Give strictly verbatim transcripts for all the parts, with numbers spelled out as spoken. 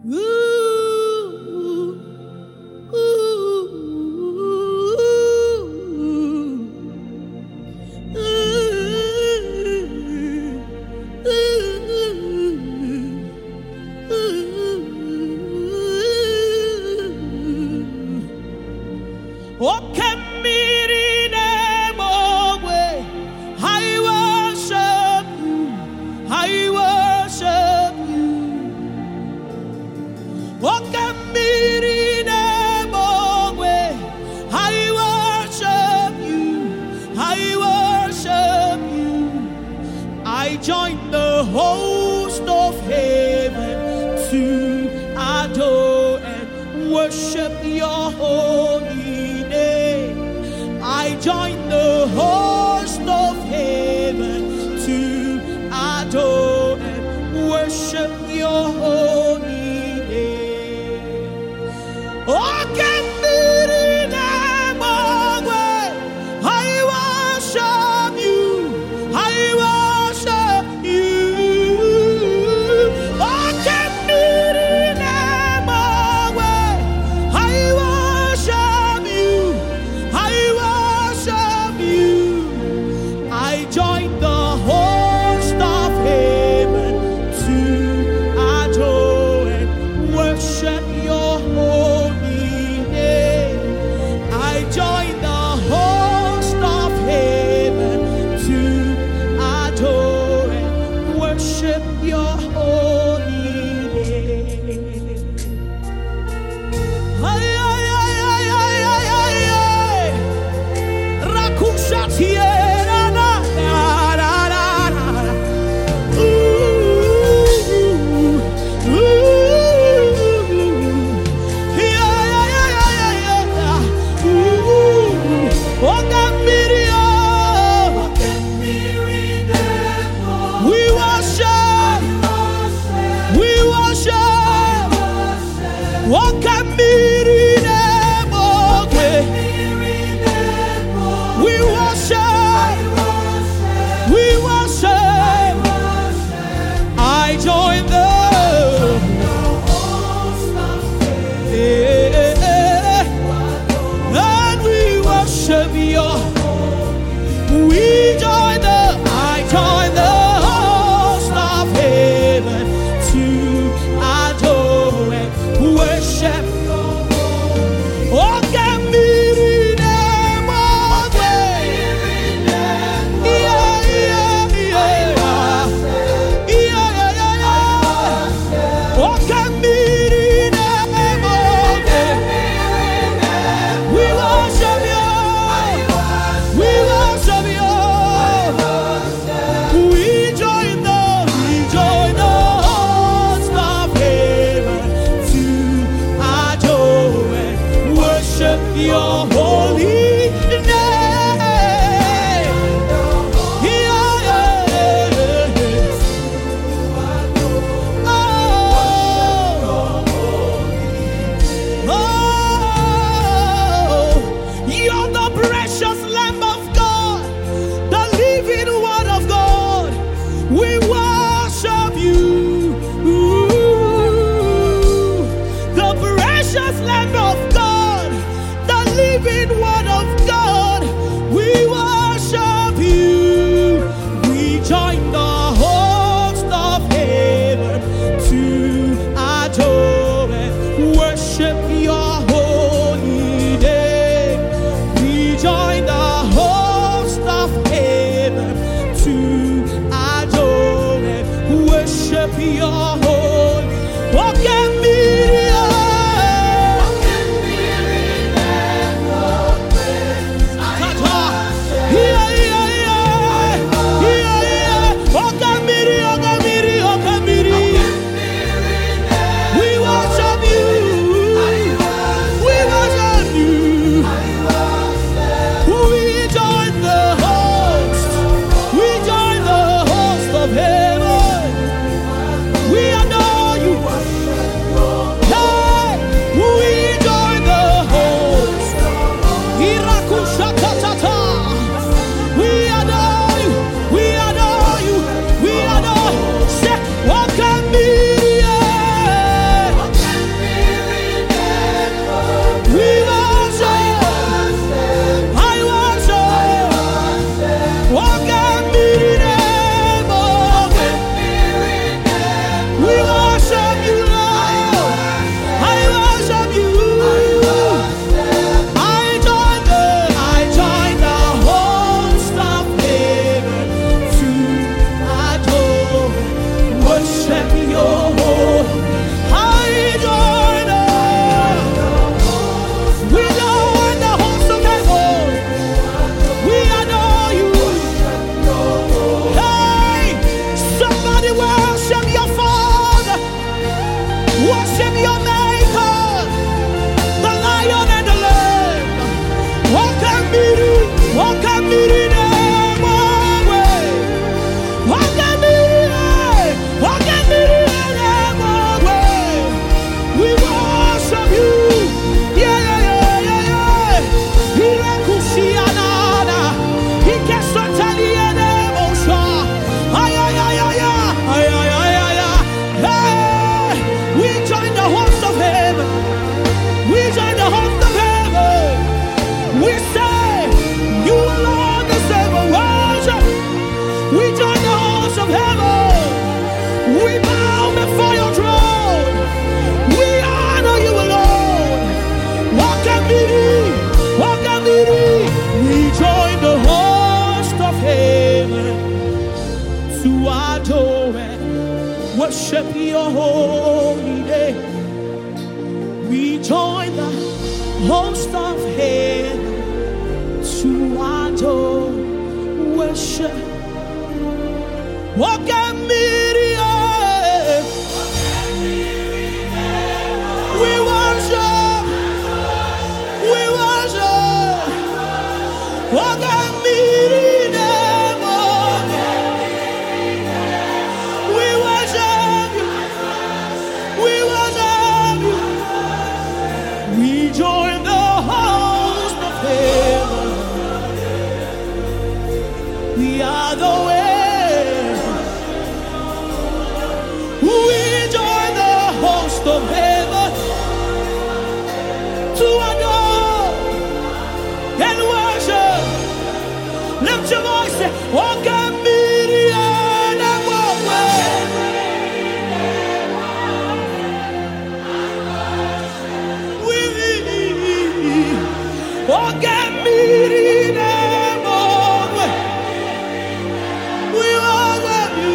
Ooh, ooh, oh, come in way. I worship you. I worship you. Oh, come in way. I worship you. I worship you. I join the host of heaven to adore and worship your holy name. I join the host of heaven to adore and worship your holy name. Oh, can be the way. I worship you. I worship you. Oh, can be the way. I worship you. I worship you. I join the host of heaven to adore and worship your holy name. I join the host of heaven to adore and worship your holy name. Ay, ay, ay, ay, ay, ay, ay, ay. Rakushatiera, na, na, na, na, na. Ooh, ooh, yeah, yeah, yeah, yeah, yeah, yeah. Ooh, oh, Gamiria. We worship, we worship. Oh, Gamiria. We worship, we worship. I join the yeah, and we worship your. We join the, I join the host of heaven to adore and worship worship your holy name. We join the host of heaven to adore, worship. Walk at Miriam. We worship. We worship. Walk at Miriam. We worship you. We worship you. We join the host of heaven. We are the way. Of heaven to adore and worship. Lift your voice, say, walk at Miriam and walk with me. Walk at Miriam and walk with. We worship you.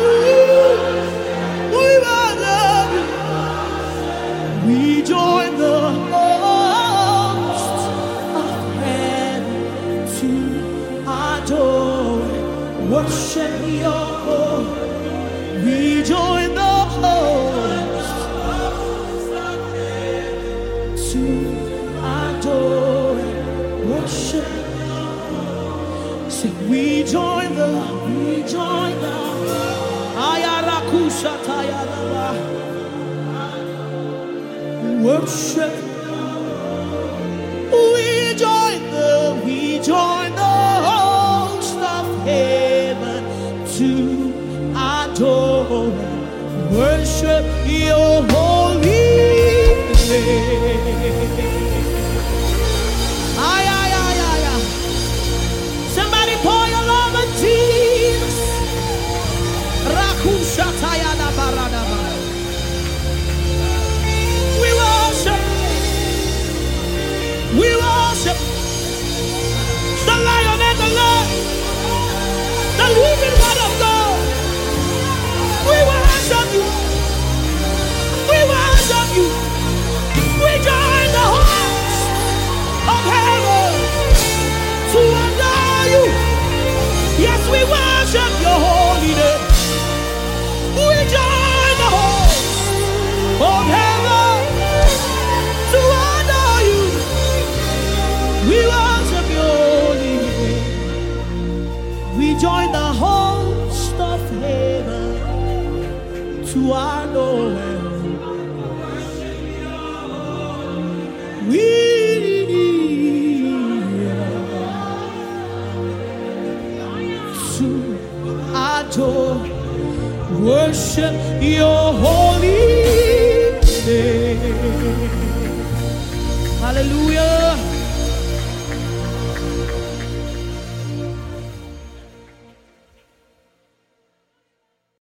We worship you. We join the host of heaven to adore, worship your Lord. We join the host of heaven to adore, worship. Say, we join the, we join the Ayarakusha Tayadaba. Worship. We join the, we join the host of heaven to adore, worship your holy name. Ay, ay, ay, ay, ay. Somebody pour your love on Jesus. Rakusha Tayana Baradaba. We worship the Lion and the Lamb, the living one of God. We worship you. We worship you. We join the host of heaven to adore you. Yes, we worship your holy name. We join the host of heaven to adore you. We worship your holy name. We join the host of heaven to adore him. We to adore, worship your holy name.